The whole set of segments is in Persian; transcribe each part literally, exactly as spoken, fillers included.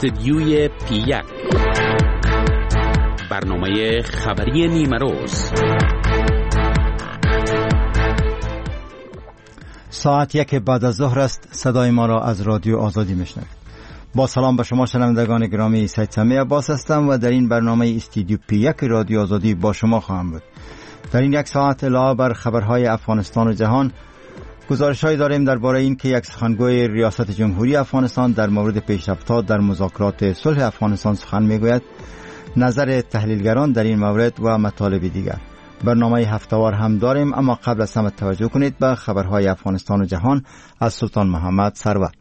استدیوی پی یک، برنامه خبری نیمه روز. ساعت یک بعد از ظهر است. صدای ما را از رادیو آزادی میشنوید. با سلام به شما شنوندگان گرامی، سید سمی عباس هستم و در این برنامه استدیو پی یک رادیو آزادی با شما خواهم بود. در این یک ساعت علاوه بر خبرهای افغانستان و جهان، گزارش‌هایی داریم درباره این که یک سخنگوی ریاست جمهوری افغانستان در مورد پیشرفت‌ها در مذاکرات صلح افغانستان سخن میگوید، نظر تحلیلگران در این مورد و مطالب دیگر. برنامه هفته‌وار هم داریم، اما قبل از همه توجه کنید به خبرهای افغانستان و جهان از سلطان محمد ثروت.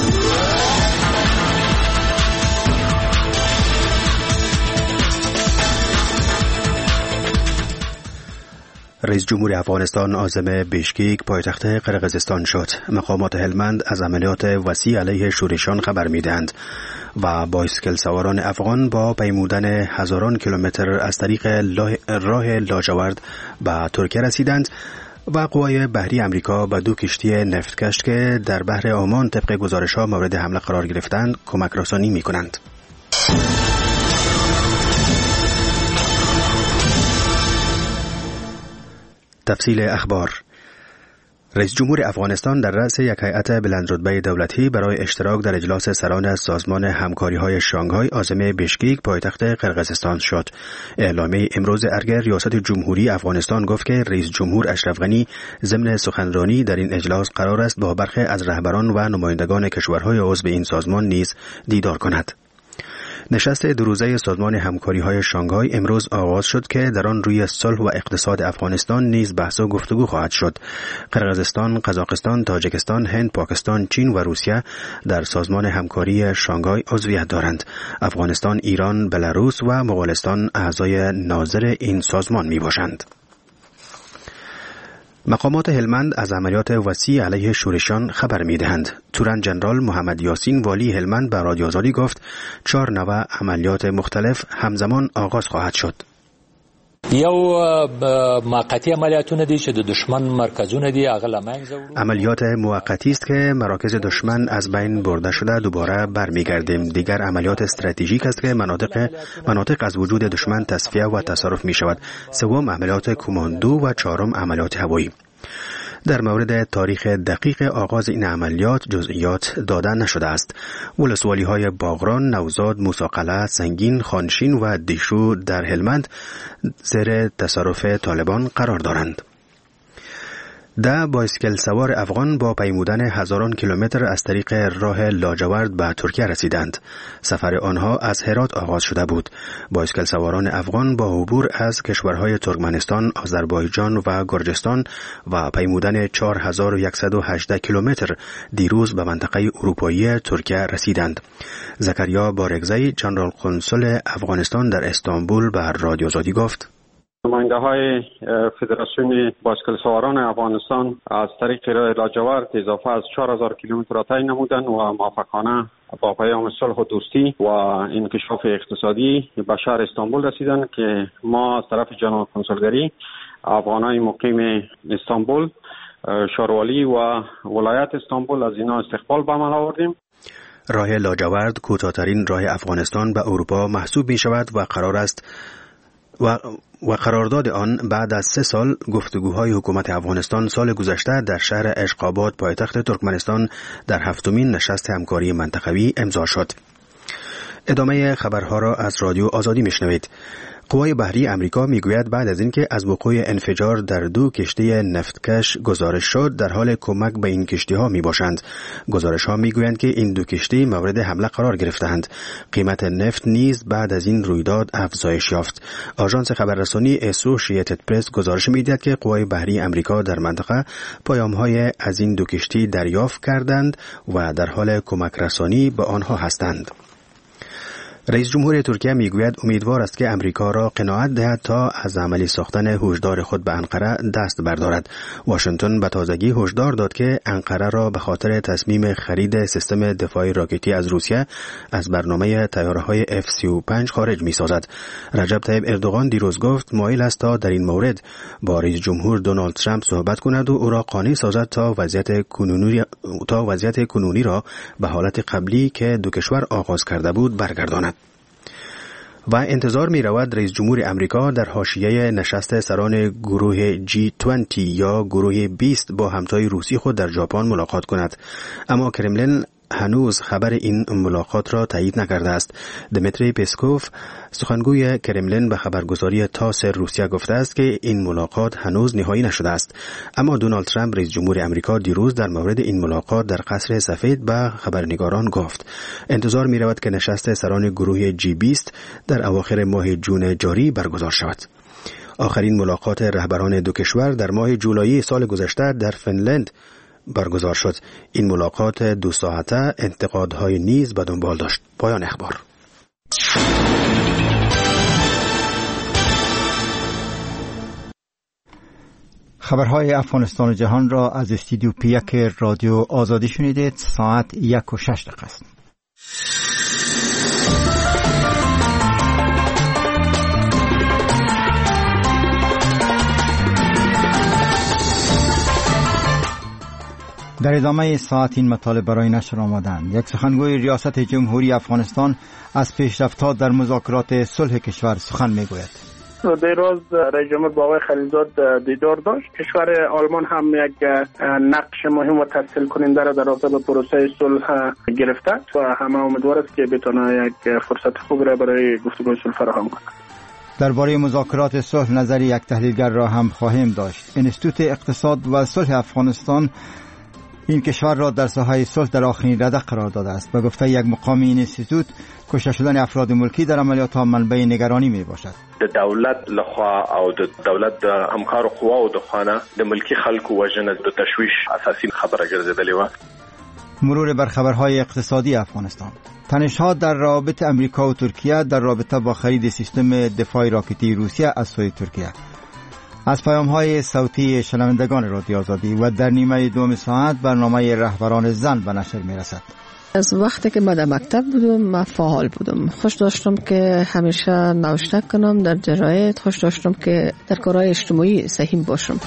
رئیس جمهور افغانستان عازم بیشکیک پایتخت قرقیزستان شد. مقامات هلمند از عملیات وسیع علیه شورشیان خبر میدهند و بایسکل سواران افغان با پیمودن هزاران کیلومتر از طریق راه لاجورد به ترکیه رسیدند و قوای بحری امریکا به دو کشتی نفتکش که در بحر عمان طبق گزارش‌ها مورد حمله قرار گرفتند کمک رسانی می‌کنند. تفصیل اخبار. رئیس جمهور افغانستان در رأس یک هیئت بلندرتبه دولتی برای اشتراک در اجلاس سران سازمان همکاری‌های شانگهای عاصمه بیشکیک پایتخت قرقیزستان شد. اعلامیه امروز ارگ ریاست جمهوری افغانستان گفت که رئیس جمهور اشرف غنی ضمن سخنرانی در این اجلاس قرار است با برخی از رهبران و نمایندگان کشورهای عضو این سازمان نیز دیدار کند. نشست دو روزه سازمان همکاری‌های شانگهای امروز آغاز شد که در آن روی صلح و اقتصاد افغانستان نیز بحث و گفتگو خواهد شد. قرقیزستان، قزاقستان، تاجیکستان، هند، پاکستان، چین و روسیه در سازمان همکاری شانگهای عضویت دارند. افغانستان، ایران، بلاروس و مغولستان اعضای ناظر این سازمان میباشند. مقامات هلمند از عملیات وسیع علیه شورشیان خبر میدهند. تورن جنرال محمد یاسین والی هلمند به رادیو آزادی گفت چهار نوع عملیات مختلف همزمان آغاز خواهد شد. یو موقتی عملیاتونه دي چې د دشمن مرکزونه دي هغه لمنځه وړو. عملیات موقتی است که مراکز دشمن از بین برده شده دوباره برمیگردیم. دیگر عملیات استراتژیک است که مناطق مناطق از وجود دشمن تصفیه و تصرف می شود. سوم عملیات کماندو و چهارم عملیات هوایی. در مورد تاریخ دقیق آغاز این عملیات جزئیات داده نشده است. ولسوالی های باغران، نوزاد، موساقله، سنگین، خانشین و دیشو در هلمند زیر تصرف طالبان قرار دارند. ده بایسکل سوار افغان با پیمودن هزاران کیلومتر از طریق راه لاجورد به ترکیه رسیدند. سفر آنها از هرات آغاز شده بود. بایسکل سواران افغان با عبور از کشورهای ترکمنستان، آذربایجان و گرجستان و پیمودن چهار هزار و صد و هجده کیلومتر دیروز به منطقه اروپایی ترکیه رسیدند. زکریا بارگزی، جنرال قنسل افغانستان در استانبول به رادیو آزادی گفت نماینده های فدراسیون بایسکل سواران افغانستان از طریق راه لاجورد اضافه از چهار هزار کیلومتر را طی نمودند و موفقانه با پیام صلح و دوستی و انکشاف اقتصادی به شهر استانبول رسیدند که ما از طرف جناب کنسولگری افغانای مقیم استانبول، شاروالی و ولایت استانبول از اینا استقبال به عمل آوردیم. راه لاجورد کوتاه‌ترین راه افغانستان به اروپا محسوب می شود و قرار است و و قرارداد آن بعد از سه سال گفتگوهای حکومت افغانستان سال گذشته در شهر اشقاباد پایتخت ترکمنستان در هفتمین نشست همکاری منطقوی امضا شد. ادامه خبرها را از رادیو آزادی میشنوید. قوای بحری امریکا میگوید بعد از اینکه از وقوع انفجار در دو کشتی نفتکش گزارش شد در حال کمک به این کشتی ها می باشند. گزارش ها میگویند که این دو کشتی مورد حمله قرار گرفتند. قیمت نفت نیز بعد از این رویداد افزایش یافت. آژانس خبررسانی اسوشییتد پرس گزارش میدهد که قوای بحری امریکا در منطقه پیام های از این دو کشتی دریافت کردند و در حال کمک رسانی به آنها هستند. رئیس جمهور ترکیه میگوید امیدوار است که امریکا را قناعت دهد تا از عملی ساختن هشدار خود به انقره دست بردارد. واشنگتن به تازگی هشدار داد که انقره را به خاطر تصمیم خرید سیستم دفاعی راکتی از روسیه از برنامه طیاره‌های اف سی و پنج خارج می‌سازد. رجب طیب اردوغان دیروز گفت مایل است تا در این مورد با رئیس جمهور دونالد ترامپ صحبت کند و او را قانع سازد تا وضعیت کنونی تا وضعیت کنونی را به حالت قبلی که دو کشور آغاز کرده بود برگرداند. و انتظار می رود رئیس جمهور امریکا در حاشیه نشست سران گروه جی بیست یا گروه بیست با همتای روسی خود در ژاپن ملاقات کند، اما کرملین هنوز خبر این ملاقات را تایید نکرده است. دمیتری پسکوف سخنگوی کرملین به خبرگزاری تاس روسیه گفته است که این ملاقات هنوز نهایی نشده است، اما دونالد ترامپ رئیس جمهور امریکا دیروز در مورد این ملاقات در قصر سفید به خبرنگاران گفت انتظار می رود که نشست سران گروه جی بیست در اواخر ماه جون جاری برگزار شود. آخرین ملاقات رهبران دو کشور در ماه جولای سال گذشته در فنلند برگزار شد. این ملاقات دو ساعته انتقادهای نیز به دنبال داشت. پایان اخبار. خبرهای افغانستان و جهان را از استودیو پی یک رادیو آزادی شنیدید. ساعت یک و شش دقیقه است. در ادامه ساعت این مطالب برای نشر آمدند. یک سخنگوی ریاست جمهوری افغانستان از پیشرفت‌ها در مذاکرات صلح کشور سخن می‌گوید. دیروز رئیس جمهور با آقای خلیلزاد دیدار داشت. کشور آلمان هم یک نقش مهم و تسهیل کننده را در رابطه با پروسه صلح گرفته و همه امیدوار است که بتونه یک فرصت خوب را برای گفتگوی صلح فراهم کند. درباره مذاکرات صلح نظری یک تحلیلگر را هم خواهیم داشت. انستیتوت اقتصاد و صلح افغانستان این کشور را در ساحه صلح در آخرین رده قرار داده است. به گفته یک مقام این انستیتوت کشته شدن افراد ملکی در عملیات ها منبع نگرانی می باشد. د دولت لخوا او د دولت د همکار قواو د خوانه د ملکی خلکو وژنه د تشویش اساسي خبره ګرځیدلې و. مرور بر خبرهای اقتصادی افغانستان. تنش‌ها در رابطه امریکا و ترکیه در رابطه با خرید سیستم دفاعی راکتی روسیه از سوی ترکیه. از پیام‌های صوتی شنوندگان رادیو آزادی و در نیمه دوم ساعت برنامه رهبران زن به نشر می‌رسد. از وقتی که من در مکتب بودم من فعال بودم. خوش داشتم که همیشه نوشته کنم در جراید، خوش داشتم که در کارهای اجتماعی سهیم باشم.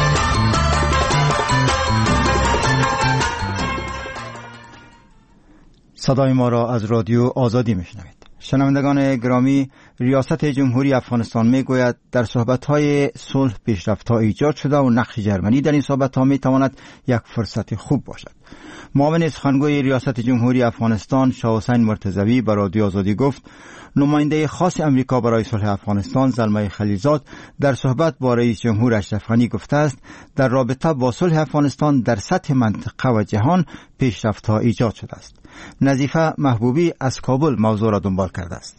صدای ما را از رادیو آزادی میشنوید. شنوندگان گرامی، ریاست جمهوری افغانستان میگوید در صحبت‌های صلح پیشرفت‌ها ایجاد شده و نقش جرمنی در این صحبت‌ها میتواند یک فرصت خوب باشد. معاون سخنگوی ریاست جمهوری افغانستان شاه حسین مرتضوی به رادیو آزادی گفت نماینده خاص امریکا برای صلح افغانستان زلمه خلیلزاد در صحبت با رئیس جمهور اشرف غنی گفته است در رابطه با صلح افغانستان در سطح منطقه و جهان پیشرفت‌ها ایجاد شده است. نظیفه محبوبی از کابل موضوع را دنبال کرده است.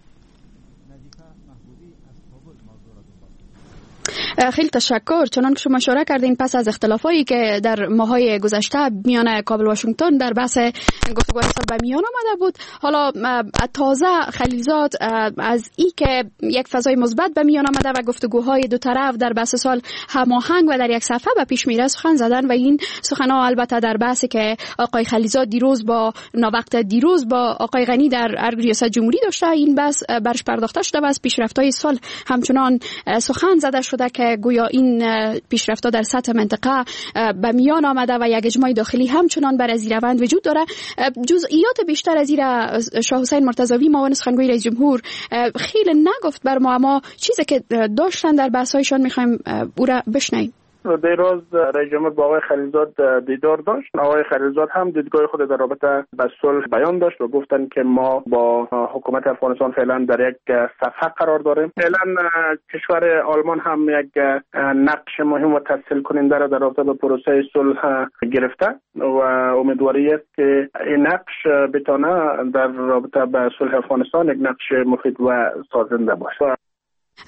خیلی تشکر. چنان که شما اشاره کردین پس از اختلافایی که در ماهای گذشته میان کابل و واشنگتن در بحث گفتگوهای صلح به میان آمده بود، حالا تازه خلیلزاد از ای که یک فضای مثبت به میان آمده و گفتگوهای دو طرف در بحث صلح هماهنگ و در یک صفحه به پیش میره سخن زدن و این سخنها البته در بحثی که آقای خلیلزاد دیروز با ناوقت دیروز با آقای غنی در ریاست جمهوری داشته، این بحث برش پرداخته شده و از پیشرفت‌های صلح همچنان سخن زده شده که گویا این پیشرفت‌ها در سطح منطقه به میان آمده و یک اجماع داخلی همچنان بر از روند وجود داره. جزئیات بیشتر از این شاه حسین مرتضوی معاون سخنگوی رئیس جمهور خیلی نگفت بر ما، اما چیزی که داشتن در بحث‌هایشان می‌خوایم او را بشنویم. دیروز رئیس جمهور با آقای خلیلزاد دیدار داشت. آقای خلیلزاد هم دیدگاه خود در رابطه با صلح بیان داشت و گفتن که ما با حکومت افغانستان فعلا در یک صفحه قرار داریم. فعلا کشور آلمان هم یک نقش مهم و تسهیل کننده را در رابطه با پروسه صلح گرفته و امیدواری است که این نقش بتونه در رابطه با صلح افغانستان یک نقش مفید و سازنده باشه.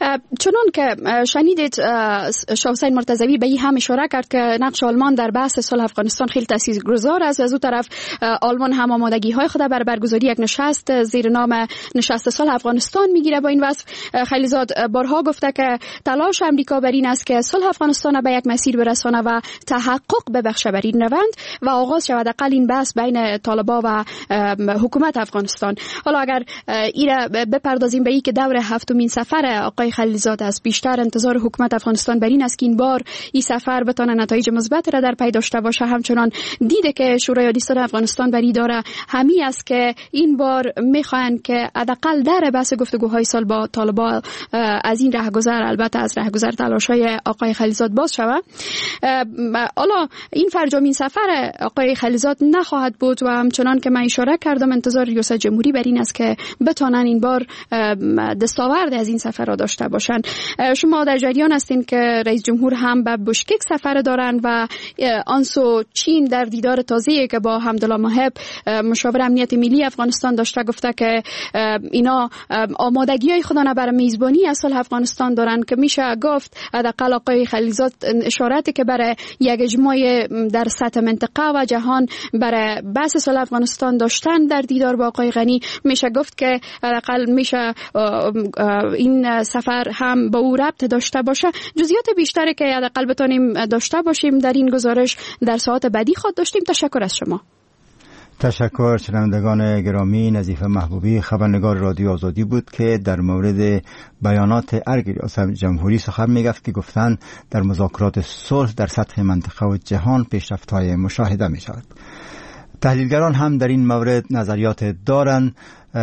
چنان که شنیدید شاه حسین مرتضوی به این هم اشاره کرد که نقش آلمان در بحث صلح افغانستان خیلی تاثیرگذار است. از اون طرف آلمان هم آمادگی های خود برای برگزاری یک نشست زیر نام نشست صلح افغانستان میگیره. با این وصف خلیلزاد بارها گفته که تلاش امریکا بر این است که صلح افغانستان به یک مسیر برسانه و تحقق ببخشه بر این روند و آغاز شود حداقل این بحث بین طالبان و حکومت افغانستان. حالا اگر ایره بپردازیم به این که دور هفتمین سفر آقای خلیلزاد است، بیشتر انتظار حکومت افغانستان بر این است که این بار این سفر بتونه نتایج مثبت را در پی داشته باشه. همچنان دیده که شورای عالی صلح افغانستان بر این داره همی است که این بار میخواهند که حداقل در بحث گفتگوهای سال با طالبان از این رهگذر، البته از رهگذر تلاش‌های آقای خلیلزاد باز شود. حالا این فرجامین سفر آقای خلیلزاد نخواهد بود و همچنان که من اشاره کردم انتظار ریاست جمهوری بر این است که بتونن این بار دستاورد از این سفر را داشته باشن. شما در جریان هستین که رئیس جمهور هم به بشکک سفر دارن و آنسو چین در دیدار تازه‌ای که با حمدالله محب مشاور امنیت ملی افغانستان داشته گفته که اینا آمادگی‌های خودانه برای میزبانی از صلح افغانستان دارن که میشه گفت حداقل آقای خلیلزاد اشاراتی که برای یک اجماع در سطح منطقه و جهان برای بحث صلح افغانستان داشتن در دیدار با آقای غنی، میشه گفت که حداقل میشه این سفر هم با او ربط داشته باشه. جزئیات بیشتری که حداقل بتونیم داشته باشیم در این گزارش در ساعت بعدی خود داشتیم. تشکر از شما. تشکر. شنوندگان گرامی، نظیفه محبوبی خبرنگار رادیو آزادی بود که در مورد بیانات ارگ ریاست جمهوری سخن میگفت که گفتن در مذاکرات صلح در سطح منطقه و جهان پیشرفت‌های مشاهده می شود. تحلیلگران هم در این مورد نظریات دارند.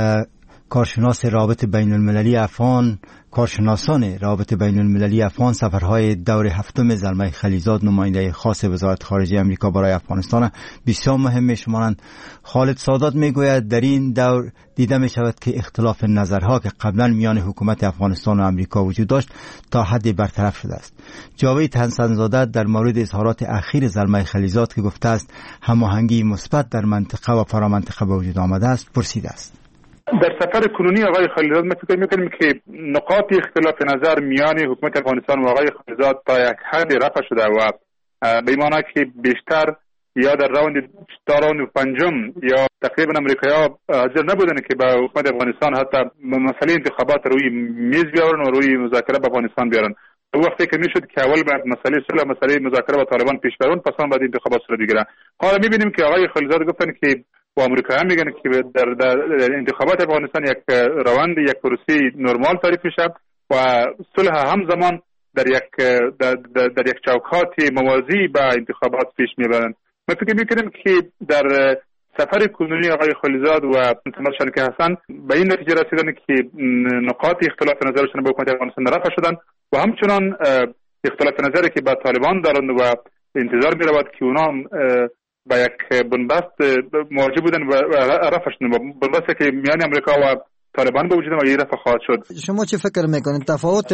کارشناس رابطه بین المللی افغان کارشناسان رابطه بین المللی افغان سفرهای دور هفتم زلمه خلیلزاد نماینده خاص وزارت خارجه امریکا برای افغانستان بسیار مهم می‌شمارند. خالد سادات میگوید در این دور دیده می شود که اختلاف نظرها که قبلا میان حکومت افغانستان و امریکا وجود داشت تا حدی برطرف شده است. جاوید حسن‌زاده در مورد اظهارات اخیر زلمه خلیلزاد که گفته است هماهنگی مثبت در منطقه و فرامنطقه به وجود آمده است پرسیده است. در سفر کنونی آقای خلیلزاد ما فکر می‌کنیم که نقاط اختلاف نظر میان حکومت افغانستان و آقای خلیلزاد تا یک حد رفع شده و به معنی که بیشتر یا در راوند تا راوند پنجم یا تقریبا امریکایی‌ها حاضر نبودن که با حکومت افغانستان حتی مسئله انتخابات روی میز بیارن و روی مذاکره با افغانستان بیارن. او وقتی که میشد که اول بعد مسئله صلح مسئله مذاکره با طالبان پیش برون، پس آن بعد انتخابات صورت بگیره. حالا می‌بینیم که آقای خلیلزاد گفتن که و امریکا هم میگن که در, در, در انتخابات افغانستان یک روند یک پروسه نرمال تعریف میشه و صلح همزمان در یک در, در, در یک چوکات موازی با انتخابات پیش میبرند. ما فکر میکنیم که در سفر کنونی آقای خلیلزاد و محمد شریک حسن به این نتیجه رسیدن که نقاط اختلاف نظرشون با حکومت افغانستان رفع شدن و همچنان اختلاف نظری که با طالبان دارند و انتظار میرود که اونا با یک بنبست مواجه بودن و رفع شدن. بنبستی که میان امریکا و طالبان به وجود آمد رفع خواهد شد. شما چه فکر میکنید تفاوت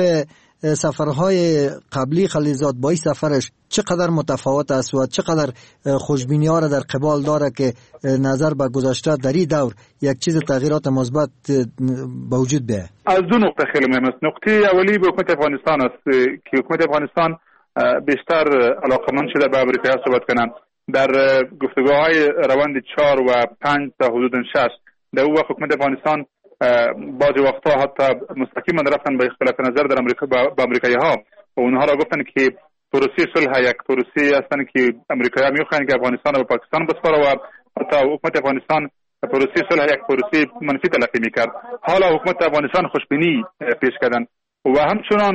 سفرهای قبلی خلیلزاد با این سفرش چقدر متفاوت است و چقدر خوشبینی ها را در قبال داره که نظر به گذشته در این دور یک چیز تغییرات مثبت به وجود بیاید؟ از دو نقطه خیلی مهم است. نقطه اولی به حکومت افغانستان است که حکومت افغانستان بیشتر علاقمند شده به امریکا صحبت کنند. در گفتگوهای روند چهار و پنج تا حدود شش در او وقت حکومت افغانستان بعضی وقتا حتی مستقیما رفتن به اختلاف نظر در امریکا با امریکایی ها و اونها را گفتن که پروسه صلح یک پروسه هستن که امریکایی میخواهند که افغانستان و پاکستان بسپاره و حتی حکومت افغانستان پروسه صلح یک پروسه منفی تلقی میکرد. حالا حکومت افغانستان خوشبینی پیش کردن و همچنان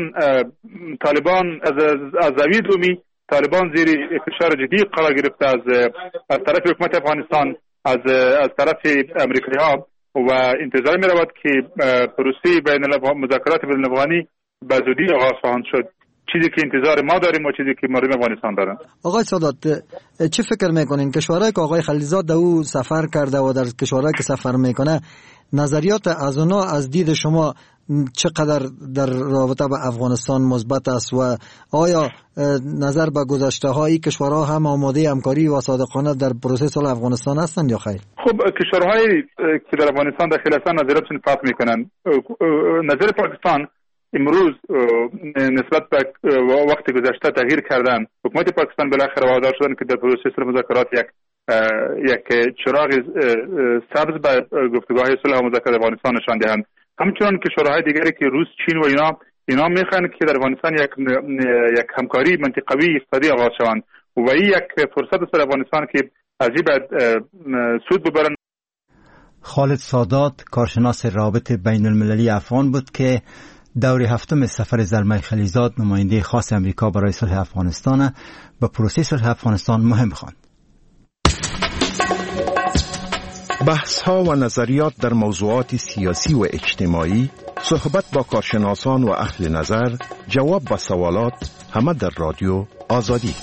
طالبان از از زاویه دومی طالبان زیر فشار جدی قرار گرفته از از طرف حکومت افغانستان از از طرف امریکایی‌ها و انتظار می رود که پروسه بین مذاکرات بین الافغانی به زودی آغاز خواهد شد. چیزی که انتظار ما داریم و چیزی که مردم افغانستان دارن. آقای سادات چه فکر میکنین کشورهایی که آقای خلیلزاد در او سفر کرده و در کشورهایی که سفر میکنه نظریات از اونا از دید شما چقدر در رابطه با افغانستان مثبت است و آیا نظر به گذشته های کشورها هم آماده همکاری و صادقانه در پروسه صلح افغانستان هستند یا خیر؟ خب کشورهایی که در افغانستان داخل هستند نظراتشون فرق میکنن. نظر پاکستان امروز نسبت به وقت گذشته تغییر کردن. حکومت پاکستان بالاخره وادار شدن که در پروسه مذاکرات یک یک چراغ سبز به گفتگوهای صلح و مذاکرات افغانستان نشان دهند. همچنان که شوراهای دیگری که روس، چین و اینا اینا میخوان که در افغانستان یک یک همکاری منطقوی اقتصادی آغاز شوند و این یک فرصت است در افغانستان که از این بعد سود ببرن. خالد سادات کارشناس رابط بین المللی افغان بود که دور هفتم سفر زلمه خلیزاد نماینده خاص امریکا برای صلح افغانستان به پروسه صلح افغانستان مهم خواند. بحث ها و نظریات در موضوعات سیاسی و اجتماعی، صحبت با کارشناسان و اهل نظر، جواب به سوالات، همه در رادیو آزادی.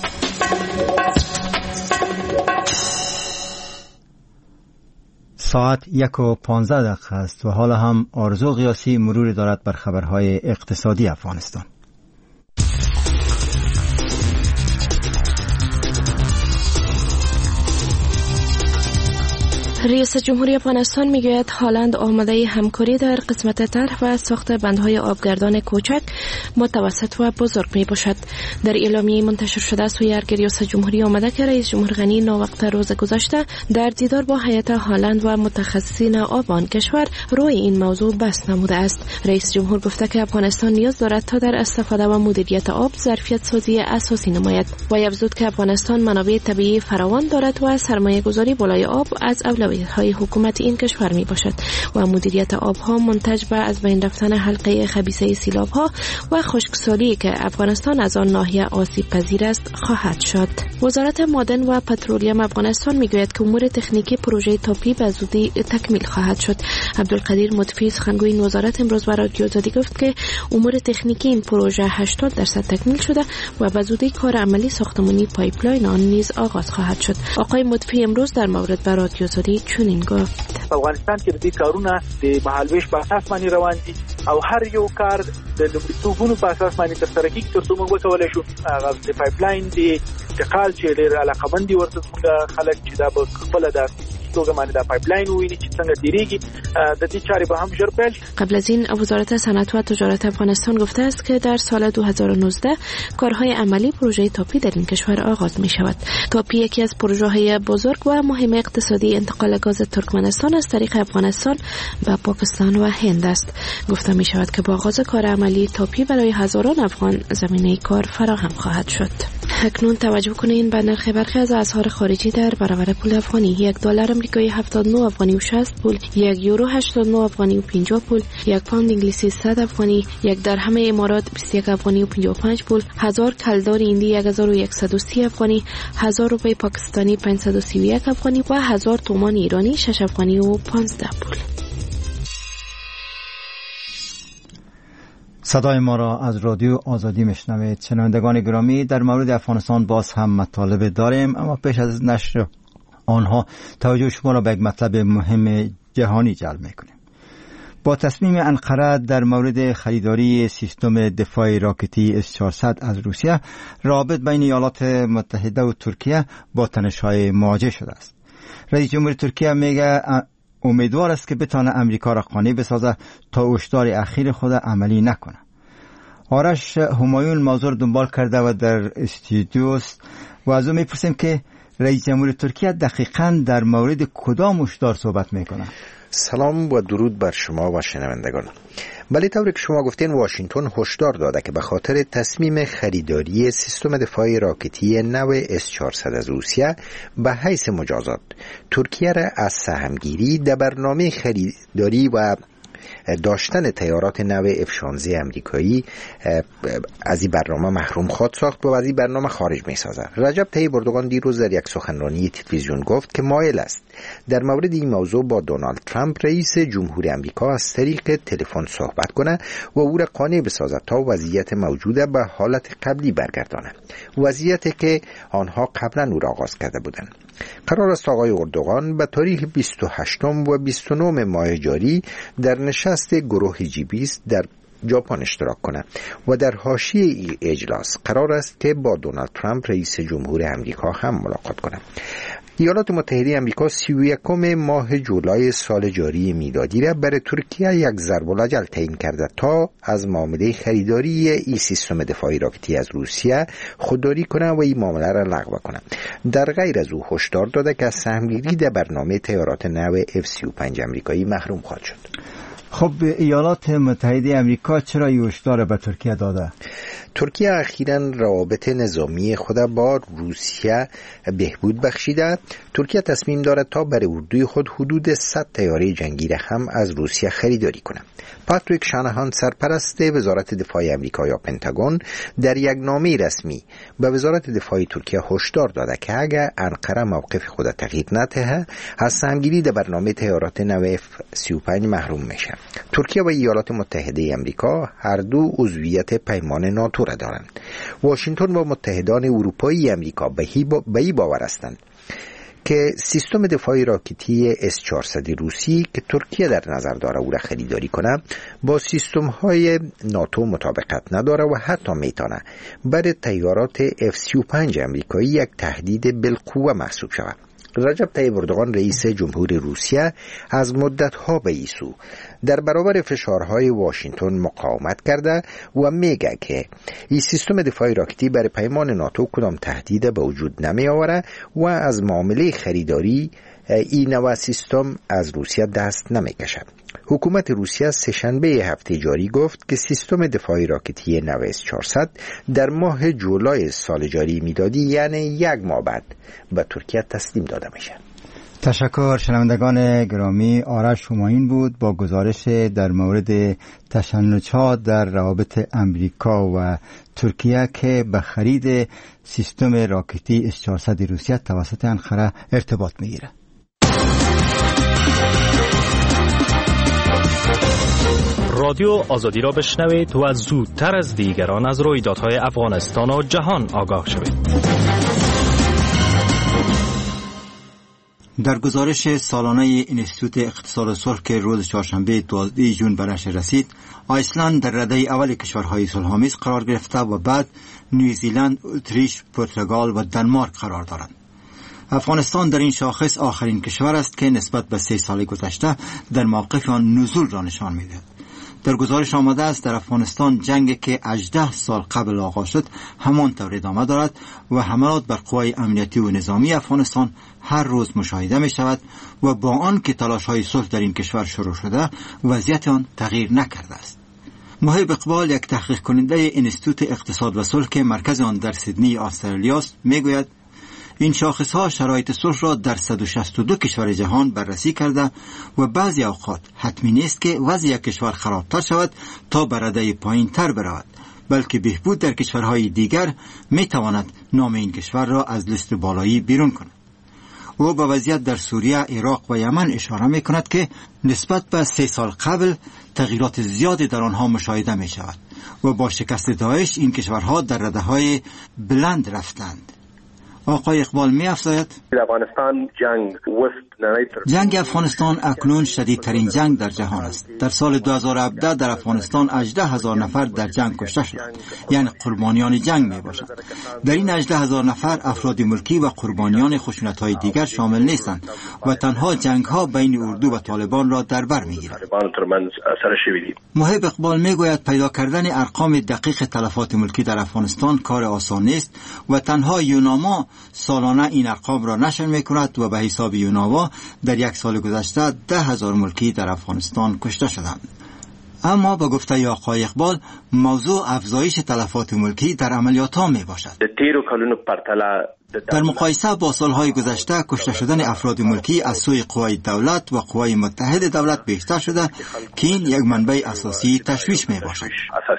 ساعت یک و پانزده دقیقه است و حالا هم آرزو قیاسی مروری دارد بر خبرهای اقتصادی افغانستان. رئیس جمهوری افغانستان میگوید هالند آماده همکاری در قسمت طرح و ساخت بندهای آبگردان کوچک، متوسط و بزرگ می باشد. در اعلامیه منتشر شده سوی ارگ ریاست جمهوری آمده که رئیس جمهور غنی ناوقت روز گذشته در دیدار با هیئت هالند و متخصصین آب آن کشور روی این موضوع بحث نموده است. رئیس جمهور گفته که افغانستان نیاز دارد تا در استفاده و مدیریت آب ظرفیت سازی اساسی نماید و افزود که افغانستان منابع طبیعی فراوان دارد و سرمایه گذاری بالای آب از های حکومت این کشور می باشد و مدیریت آبها منتج به از بین رفتن حلقه خبیثه سیلابها و خشکسالی که افغانستان از آن ناحیه آسیب پذیر است خواهد شد. وزارت معدن و پترولیوم افغانستان می گوید که امور تکنیکی پروژه تاپی به زودی تکمیل خواهد شد. عبدالقدیر مطفی سخنگوی این وزارت امروز برای رادیو آزادی گفت که امور تکنیکی این پروژه هشتاد درصد تکمیل شده و به زودی کار عملی ساختمانی پایپلاین آن نیز آغاز خواهد شد. آقای مطفی امروز در مورد برای رادیو آزادی چنین گفت: افغانستان کې د دې کارونه د مهالویش په اساس باندې روان دي او هر یو کار د لومړیتوبونو په اساس باندې ترسره کیږي ترڅو موږ وکولای شو هغه د پایپلاین د انتقال چې ډېر علاقمند دي ورته موږ خلک چې دا به خپل د توګه باندې د پایپلاین ویني چې څنګه تیریږي د دې چارې به هم ژر پیل. قبل از این وزارت صنعت و تجارت افغانستان گفته است که در سال دو هزار و نوزده کارهای عملی پروژه تاپی در این کشور آغاز می شود. تاپی یکی از پروژه‌های بزرگ و مهم اقتصادی انتقال گاز ترکمنستان از طریق افغانستان به پاکستان و هند است. گفته می شود که با آغاز کار عملی تاپی برای هزاران افغان زمینه کار فراهم خواهد شد. اکنون توجه کنین به نرخ برخی از اسعار خارجی در برابر پول افغانی. یک دلار آمریکایی هفتاد و نه افغانی و شصت پول، یک یورو هشتاد و نه افغانی و پنجاه پول، یک پوند انگلیسی صد افغانی، یک درهم امارات بیست و یک افغانی و پنجاه و پنج پول، هزار کلدار هندی یک هزار و صد و سی افغانی، هزار روپیه پاکستانی پانصد و سی و یک افغانی و هزار تومان ایرانی شش افغانی و پانزده پول. صدای ما را از رادیو آزادی میشنوید. شنوندگان گرامی، در مورد افغانستان باز هم مطالب داریم، اما پیش از نشر آنها توجه شما را به یک مطلب مهم جهانی جلب میکنیم. با تصمیم انقره در مورد خریداری سیستم دفاع راکتی اس چهارصد از روسیه، روابط بین ایالات متحده و ترکیه با تنش‌های مواجه شده است. رئیس جمهور ترکیه میگه امیدوار است که بتانه امریکا را قانع بسازه تا هشدار اخیر خود عملی نکنه. آرش همایون موضوع دنبال کرده و در استودیوست و از او میپرسیم که رئیس جمهور ترکیه دقیقاً در مورد کدام هشدار صحبت میکنه. سلام و درود بر شما و شنوندگان. بله، طوری که شما گفتین واشنگتن هشدار داده که به خاطر تصمیم خریداری سیستم دفاع راکتی نو اس چهارصد از روسیه به حیث مجازات ترکیه را از سهمگیری در برنامه خریداری و داشتن تیارات نو اف شانزده امریکایی از این برنامه محروم خواهد ساخت و از این برنامه خارج می سازد. رجب طیب اردوغان دیروز در یک سخنرانی تلویزیون گفت که مایل است در مورد این موضوع با دونالد ترامپ رئیس جمهوری امریکا از طریق تلفن صحبت کنه و او را قانع بسازد تا وضعیت موجوده به حالت قبلی برگردانه، وضعیتی که آنها قبلا او را آغاز کرده بودند. قرار است آقای اردوغان به تاریخ بیست و هشتم و بیست و نهم ماه جاری در نشست گروه جی بیست در ژاپن اشتراک کنند و در حاشیه این اجلاس قرار است که با دونالد ترامپ رئیس جمهور امریکا هم ملاقات کنند. ایالات متحده آمریکا سی و یکم ماه جولای سال جاری میلادی را برای ترکیه یک ضرب الاجل تعیین کرده تا از معامله خریداری این سیستم دفاعی راکتی از روسیه خودداری کنه و این معامله را لغو کنه. در غیر از او هشدار داده که از سهمگیری در برنامه طیارات نو اف سی و پنج آمریکایی محروم خواهد شد. خب ایالات متحده آمریکا چرا این هشدار به ترکیه داده؟ ترکیه اخیراً روابط نظامی خود با روسیه بهبود بخشیده. ترکیه تصمیم دارد تا برای اردوی خود حدود صد طیاره جنگی را هم از روسیه خریداری کند. پاتریک شانهان سرپرست وزارت دفاع آمریکا یا پنتاگون در یک نامه رسمی به وزارت دفاع ترکیه هشدار داده که اگر انقره موقف خود تغییر نده از سهمگیری در برنامه طیارات نو اف سی و پنج محروم میشه. ترکیه و ایالات متحده آمریکا هر دو عضویت پیمان ناتو را دارند. واشنگتن و متحدان اروپایی آمریکا به این باور هستند که سیستم دفاعی راکتی اس چهارصد روسی که ترکیه در نظر داره او را خریداری کنه با سیستم های ناتو مطابقت نداره و حتی میتونه برای طیارات اف سی و پنج آمریکایی یک تهدید بالقوه محسوب شود. رجب طیب اردوغان رئیس جمهور روسیه از مدت‌ها به ایسو در برابر فشارهای واشنگتن مقاومت کرده و میگه که این سیستم دفاعی راکتی برای پیمان ناتو کدام تهدید به وجود نمی آوره و از معامله خریداری این نوع سیستم از روسیه دست نمی کشد. حکومت روسیه سه‌شنبه هفته جاری گفت که سیستم دفاعی راکتی نو اس چهارصد در ماه جولای سال جاری میلادی یعنی یک ماه بعد به ترکیه تسلیم داده میشه. تشکر. شنوندگان گرامی، آرش همایون بود با گزارش در مورد تشنج‌ها در روابط امریکا و ترکیه که به خرید سیستم راکتی اس چهارصد روسیه توسط انقره ارتباط میگیره. رادیو آزادی را بشنوید و زودتر از دیگران از رویدادهای افغانستان و جهان آگاه شوید. در گزارش سالانه انستیتوت اقتصاد و صلح که روز چهارشنبه دوازده ژوئن به نشر رسید، آیسلند در رده اول کشورهای صلح‌آمیز قرار گرفته و بعد نیوزیلند، اتریش، پرتغال و دانمارک قرار دارند. افغانستان در این شاخص آخرین کشور است که نسبت به سه سال گذشته در موقف آن نزول را نشان می‌دهد. در گزارش آمده است در افغانستان جنگی که هجده سال قبل آغاز شد همانطور ادامه دارد و حملات بر قوای امنیتی و نظامی افغانستان هر روز مشاهده می شود و با آن که تلاش های صلح در این کشور شروع شده وضعیت آن تغییر نکرده است. محب اقبال، یک تحقیق کننده انستیتوت اقتصاد و صلح که مرکز آن در سیدنی استرالیا است، می گوید این شاخص ها شرایط صلح را در صد و شصت و دو کشور جهان بررسی کرده و بعضی اوقات حتمی نیست که وضع یک کشور خرابتر شود تا به رده پایین تر برود، بلکه بهبود در کشورهای دیگر می تواند نام این کشور را از لیست بالایی بیرون کند. او به وضعیت در سوریه، عراق و یمن اشاره می کند که نسبت به سه سال قبل تغییرات زیادی در آنها مشاهده می شود و با شکست داعش این کشورها در رده های بلند رفتند. آقای اقبال می افزاید افغانستان جنگ جنگ افغانستان اکنون شدیدترین جنگ در جهان است. در سال دو هزار و هفده در افغانستان هجده هزار نفر در جنگ کشته شدند، یعنی قربانیان جنگ می باشند. در این هجده هزار نفر افراد ملکی و قربانیان خشونت‌های دیگر شامل نیستند و تنها جنگ‌ها بین اردو و طالبان را در بر می‌گیرد. محب اقبال میگوید پیدا کردن ارقام دقیق تلفات ملکی در افغانستان کار آسان نیست و تنها یوناما سالانه این ارقام را نشر می‌کند و به حساب یوناما در یک سال گذشته ده هزار ملکی در افغانستان کشته شدند. اما با گفته آقای اقبال موضوع افزایش تلفات ملکی در عملیات ها می باشد. در مقایسه با سالهای گذشته کشته شدن افراد ملکی از سوی قوای دولت و قوای متحد دولت بیشتر شده که این یک منبع اساسی تشویش می باشد.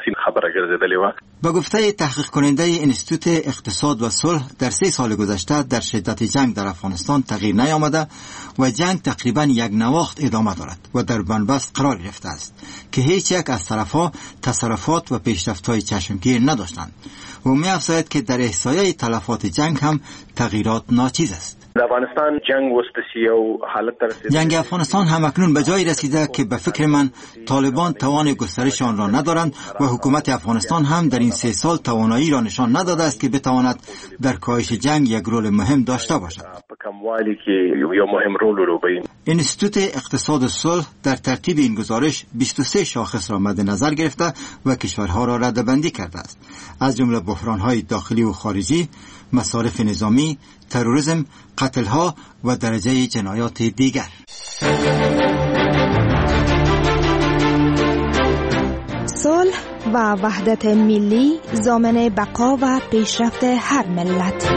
با گفته تحقیق کننده انستیتوت اقتصاد و صلح در سه سال گذشته در شدت جنگ در افغانستان تغییر نیامده و جنگ تقریبا یک نواخت ادامه دارد و در بنبست قرار گرفته است که هیچ یک از طرفها تصرفات و پیشرفت‌های چشمگیر نداشتند و می افزاید که در احصایه تلفات جنگ هم تغییرات ناچیز است. افغانستان جنگ وستسیو حالت رسیده. جنگ افغانستان هم اکنون به جای رسیده که به فکر من طالبان توان گسترش آن را ندارند و حکومت افغانستان هم در این سه سال توانایی را نشان نداده است که بتواند در کاهش جنگ یک رول مهم داشته باشد. کموالی کې یو مهم رول ولوبوي. انستیتوت اقتصاد صلح در ترتیب این گزارش بیست و سه شاخص را مد نظر گرفته و کشورها را رده‌بندی کرده است، از جمله بحران‌های داخلی و خارجی، مصارف نظامی، تروریسم، قتل‌ها و درجه جنایات دیگر. صلح و وحدت ملی ضامن بقا و پیشرفت هر ملت.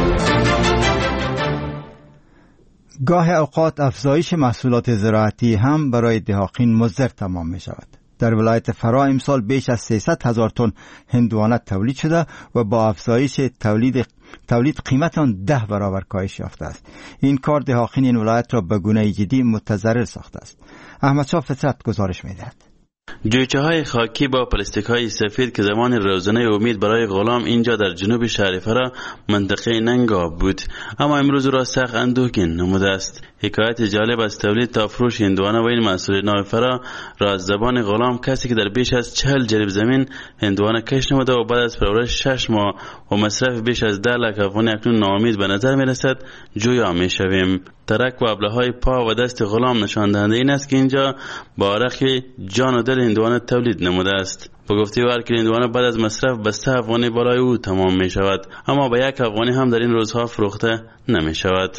گاه اوقات افزایش محصولات زراعتی هم برای دهاقین مضر تمام می شود. در ولایت فرا امسال بیش از سیصد هزار تن هندوانه تولید شده و با افزایش تولید تولید قیمت آن ده برابر کاهش یافته است. این کار دهاقین این ولایت را به گونه جدی متضرر ساخته است. احمدشاه فطرت گزارش می دهد. جویچه های خاکی با پلاستیک های سفید که زمان روزانه امید برای غلام اینجا در جنوب شهر فرا منطقه ننگاب بود، اما امروز را سخت اندوهگین نموده است. حکایت جالب از تولید تا فروش هندوانه و این محصول نو فرا را از زبان غلام، کسی که در بیش از چهل جریب زمین هندوانه کش نموده و بعد از پرورش شش ماه و مصرف بیش از ده لک افغانی اکنون ناامید به نظر می رسد، جویا می شویم. ترک و ابله‌های پا و دست غلام نشان دهنده این است که اینجا با عرق جان و دل هندوانه تولید نموده است. با گفته او هر کیلو هندوانه بعد از مصرف به سه افغانی برای او تمام می شود، اما به یک افغانی هم در این روزها فروخته نمی شود.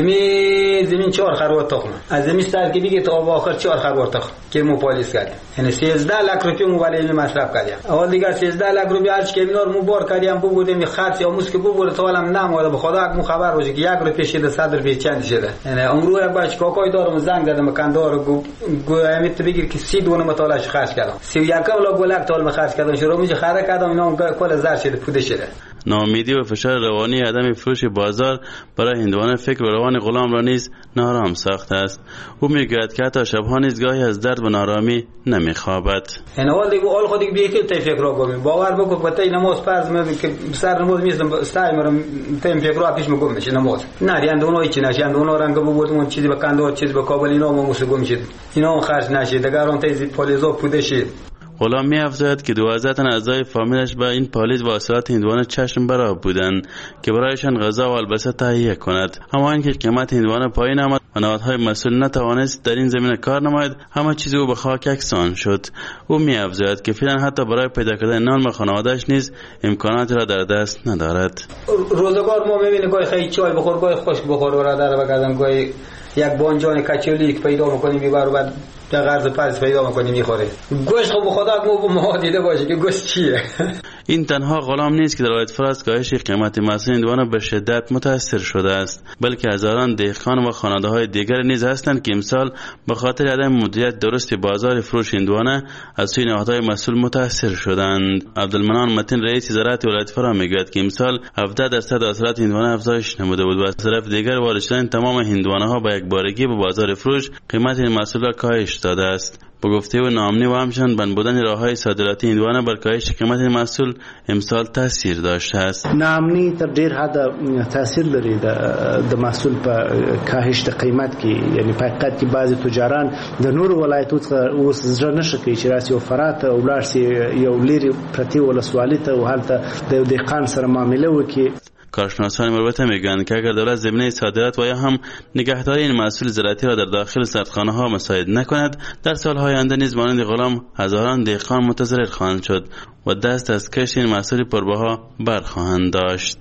امی زمین چهار خروار تخم از زمین سر که بگی تا آخر چهار خروار تخم که مو پالیس کردیم، یعنی سیزده لک روپیه مو ولی مصرف کردیم. اول دیگه سیزده لک روپیه هرچی که بینار مو بار کردیم بودیم خرج یا موس که ببره تا علم نموده. به خدا مو خبر باشه که یک روپیه شده صد روپیه چند شده. یعنی امروز یک بچه کاکای دارم زنگ زدم کندار گو گو امیت بگیر که سی دونه مطالعه خرج کردم، سی یک لا گلک تال خرج کردم، شروع میشه خرج کردم، اینا کل زر شده پوده شده. ناامیدی و فشار روانی عدم فروش بازار برای هندوانه فکر و روان غلام را نیز نارام ساخته است. او میگوید که حتی شبها نیز گاهی از درد و نارامی نمیخوابد. این اول دیگه اول خودی بیتی تی فکر را گم باور بکن که تی نماز فرض می که سر نماز میستم استای مرا تی فکر را پیش میگم میشه نماز نه هندوانه هیچ نشه. هندوانه رنگ بودم چیزی به کندو چیزی به کابل اینا ما موسی گم شد، اینا خرج نشه دیگه اون تی پالیزو پوده شد. غلام می افزاید که دوازده تن اعضای فامیلش به این پالیز و حاصلات هندوانه چشم برا بودند که برایشان غذا و البسه تهیه کند، اما اینکه قیمت هندوانه پایین آمد و نهادهای مسئول نتوانست در این زمینه کار نماید، همه چیز او به خاک یکسان شد. او می افزاید که فعلا حتی برای پیدا کردن نان به خانواده‌اش نیز امکانات را در دست ندارد. روزگار ما می‌بینیم گاهی خیلی چای بخور، گاهی خشک بخور و را در بگردن، گاهی یک بانجان کچولیک پیدا می‌کنیم میبر و بعد در قرض پس پیدا می‌کنیم می‌خوره. گوشت خب خدا مو ما دیده باشه که گوشت چیه. این تنها غلام نیست که در ولایت فراس کاهش قیمت محصول هندوانه به شدت متاثر شده است، بلکه هزاران دهقان و خانواده‌های دیگر نیز هستند که امسال به خاطر عدم مدیریت درست بازار فروش هندوانه از سوی نهادهای مسئول متاثر شدند. عبدالمنان متین رئیس وزارت ولایت فراس میگوید که امسال هفده درصد حاصلات هندوانه افزایش نموده بود و از طرف دیگر وارد شدن تمام هندوانه‌ها با یک بارگی به بازار فروش قیمت این محصول را کاهش داده است. با گفته و نامنی و همچنان بند بودن راه‌های صادراتی هندوانه بر کاهش قیمت این محصول امسال تاثیر داشته است. نامنی تر ډیر حد تاثیر لري د محصول په کاهش د قیمت کې، یعنی په حقیقت کې بعضی تجاران د نور ولایتو څخه اوس زړه نشي کوي چې راسي او فرات او ولارسي یو لري پرتی ولسوالۍ ته او حالت د دهقان سره معامله وکړي. کارشناسان مربوطه میگویند که اگر دولت زمینه صادرات و یا هم نگهداری این محصول زراعتی را در داخل سردخانه ها مساعد نکند، در سالهای آینده نیز مانند غلام هزاران دهقان متضرر خواهند شد و دست از کشت این محصول پربها برخواهند داشت.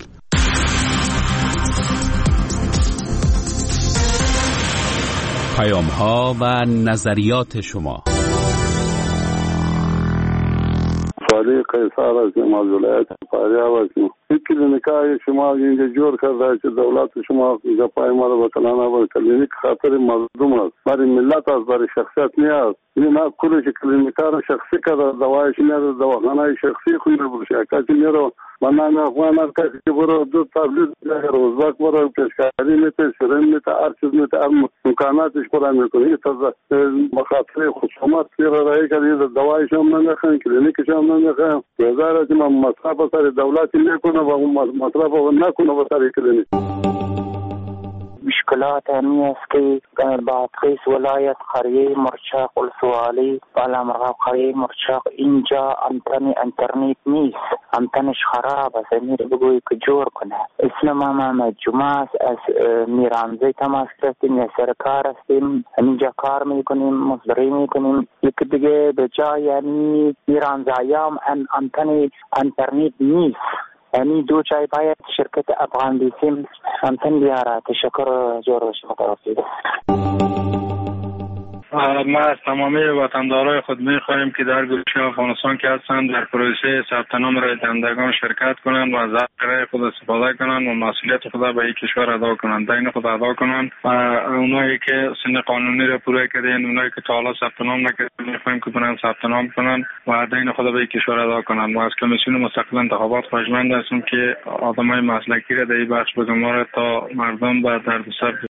پیام ها و نظریات شما. فعلی قیصر هستیم از ولایت فاریاب هستیم. این کلینیکای شما اینجا جور کرده که دولت شما جپای ما رو بکنانه و کلینیک خاطر مردم است، برای ملت است، برای شخصیت نیست. این ها کلی که کلینیکا رو شخصی کرده، دوایش نیست، دواخانه شخصی خوی رو برشه. کسی نیرو منان افغان هر کسی که برو دو تبلیغ روزباک برو پیشکاری میته، شرین میته، هر چیز میته، هر امکاناتش برای میکنه. این تازه بخاطر خصومت سیر رایی کردید، دوایش هم نمیخواین، کلینیکش هم نمیخواین. وزارت ما مصرف سر دولتی میکنه و مصرف نکنه و سر کلینیک. مشکلات همی است که در بادغیس ولایت قریه مرچاق السوالی بالا مرغاب قریه مرچاق اینجا انتن انترنت نیست، انتنش خراب است. امیر بگوی که جور کنه. اسلام ما جمعه از میرانزی تماس کردیم یا سرکار هستیم، اینجا کار میکنیم، مصدری میکنیم. یکی دیگه به جای یعنی میرانزایام ان انتن انترنت نیست. یعنی دو چای باید شرکت افغان بیسیم انتن بیاره. تشکر جور شما طرفی. ما از تمامی وطندارای خود می‌خواهیم که در گوشه افغانستان که هستند در پروسه ثبت نام رای دهندگان شرکت کنند و از حق رای خود استفاده کنند و مسئولیت خود به این کشور ادا کنند، دین خود ادا کنند. و اونایی که سن قانونی را پوره کردن، اونایی که تا حالا ثبت نام نکردن، می‌خواهیم که برن ثبت نام کنند و دین خود به این کشور ادا کنند. و از کمیسیون مستقل انتخابات خواهشمند هستیم که آدمای مسلکی را در این بخش بگماره تا مردم به دردسر